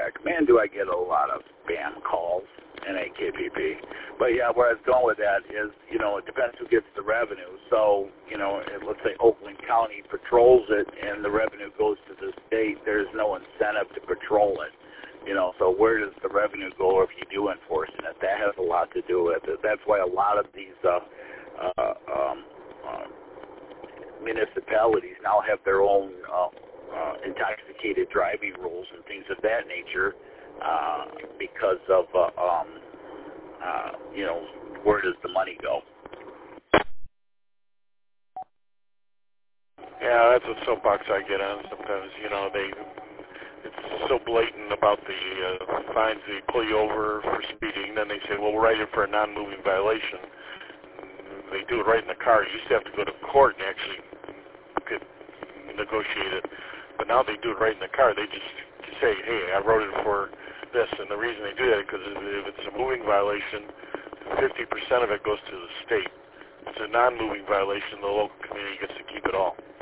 feedback. Man, do I get a lot of spam calls in AKPP. But yeah, where I was going with that is, it depends who gets the revenue. So, let's say Oakland County patrols it and the revenue goes to the state, there's no incentive to patrol it. So where does the revenue go if you do enforcing it? That has a lot to do with it. That's why a lot of these municipalities now have their own intoxicated driving rules and things of that nature because of, where does the money go? Yeah, that's a soapbox I get on sometimes. It's so blatant about the fines. They pull you over for speeding, then they say, well, we'll write you for a non-moving violation. They do it right in the car. You used to have to go to court and actually could negotiate it. But now they do it right in the car. They just say, hey, I wrote it for this. And the reason they do that is because if it's a moving violation, 50% of it goes to the state. If it's a non-moving violation, the local community gets to keep it all.